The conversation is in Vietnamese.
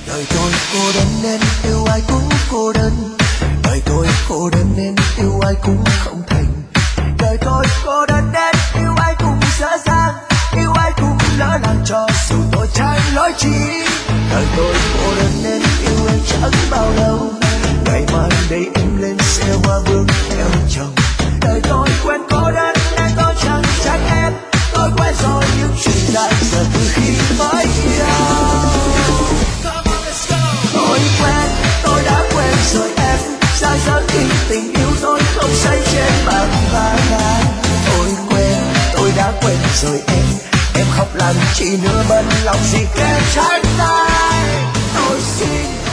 Đời tôi cô đơn nên yêu ai cũng cô đơn. Đời tôi cô đơn nên yêu ai cũng không thành. Đời tôi cô đơn nên yêu ai cũng dở dang, yêu ai cũng lỡ làng cho dù tôi trái lối chi. Đời tôi cô đơn nên yêu em chẳng bao lâu, ngày mai đây em lên xe hoa bước theo chồng. Đời tôi quen cô đơn nên tôi chẳng trách em, tôi quen rồi những chuyện đã giờ từ khi mới yêu. Tôi quen, tôi đã quen rồi em, xa dở khi tình yêu tôi không say trên bàn vàng. Tôi đã quen rồi em khóc làm chi nữa, bận lòng gì kém trái tay. Tôi xin